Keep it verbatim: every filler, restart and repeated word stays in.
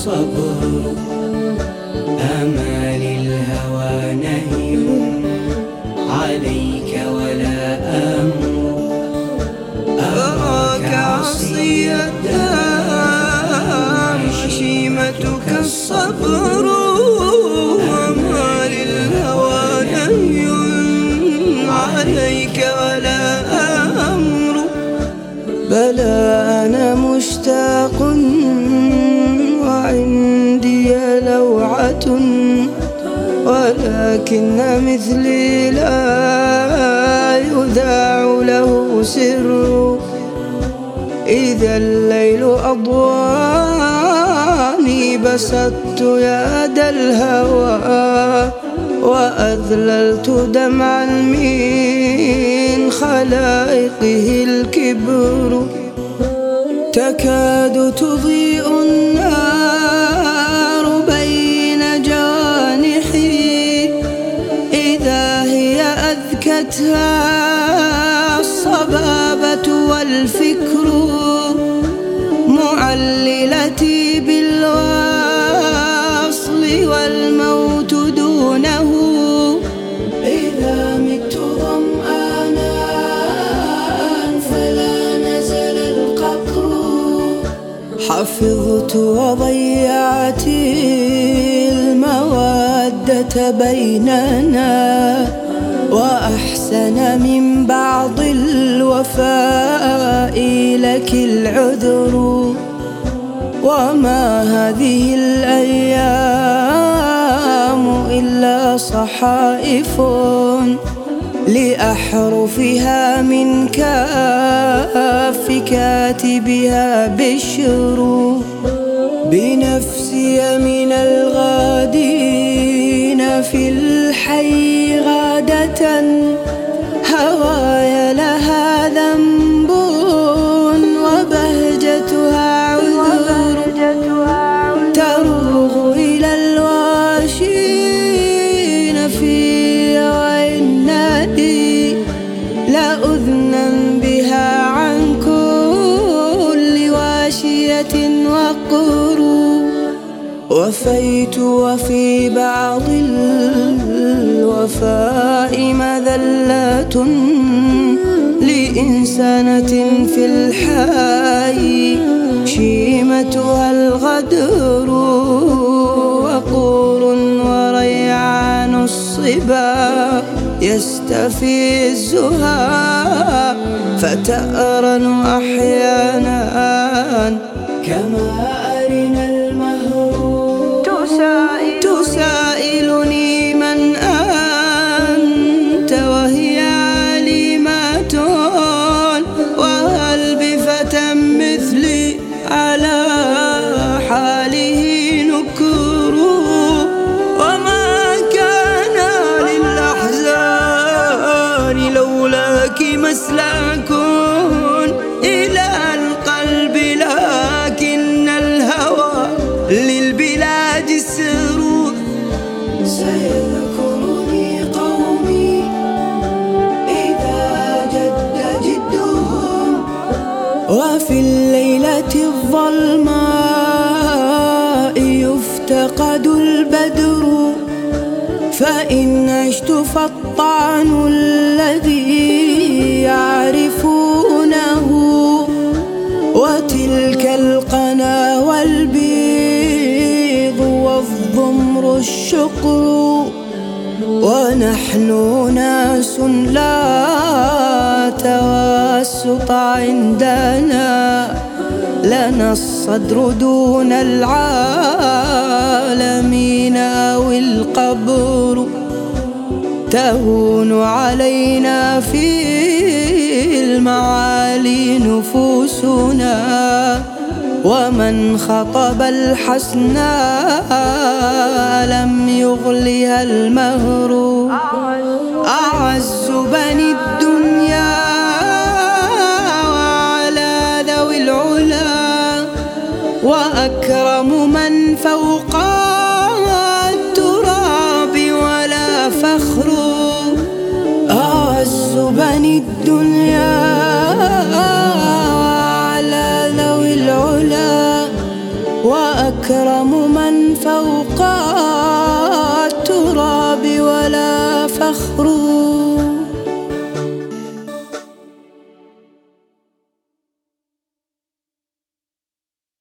الصبر. أمان الهوى نهي عليك ولا أمر، أراك عصي الدار شيمتك الصبر. أمان الهوى نهي عليك ولا أمر. بلى أنا مشتاق وعندي لوعة، ولكن مثلي لا يذاع له سر. إذا الليل أضواني بسطت يد الهوى، وأذللت دمعا من خلائقه الكبر. تكاد تضيء النار بين جوانحي، إذا هي أذكتها الصبابة والفكر. معللتي بالوصل والموت دونه، إذا مت ظمآنا فلا نزل القطر. حفظت وضيعت المودة بيننا، وأحسن من بعض الوفاء لك العذر. وما هذه الأيام إلا صحائف لأحرفها من كاف كاتبها بشر. بنفسي من الغادين في الحي غادة، هواي لها ذنب وبهجتها عذر. تروغ إلى الواشين في وإنني لأذنا بها عن كل واشية وقر. وفيت وفي بعض الوفاء مذلات لإنسانة في الحي شيمتها الغدر. وقور وريعان الصبا يستفزها، فتأرن أحيانا كما أرنا المهر. تسائلني من أنت وهي عالمة، وهل بفتى مثلي على حاله نكر. وما كان للأحزان لولاك مسلك إلى القلب، لكن الهوى للبلاد السرور. سيذكرني قومي إذا جد جدهم، وفي الليلة الظلماء يفتقد البدر. فإن عشت فالطعن الذي يعرفونه، وتلك القنا والبيض والضمر الشقر. ونحن ناس لا توسط عندنا، لنا الصدر دون العالمين أو القبر. تهون علينا في المعالي نفوسنا، ومن خطب الحسناء لم يغلها المهر. أعز بني الدنيا وعلى ذوي العلا، وأكرم من فوق التراب ولا فخر. أعز بني الدنيا وعلى ذوي العلا، وأكرم أكرم من فوق التراب ولا فخر.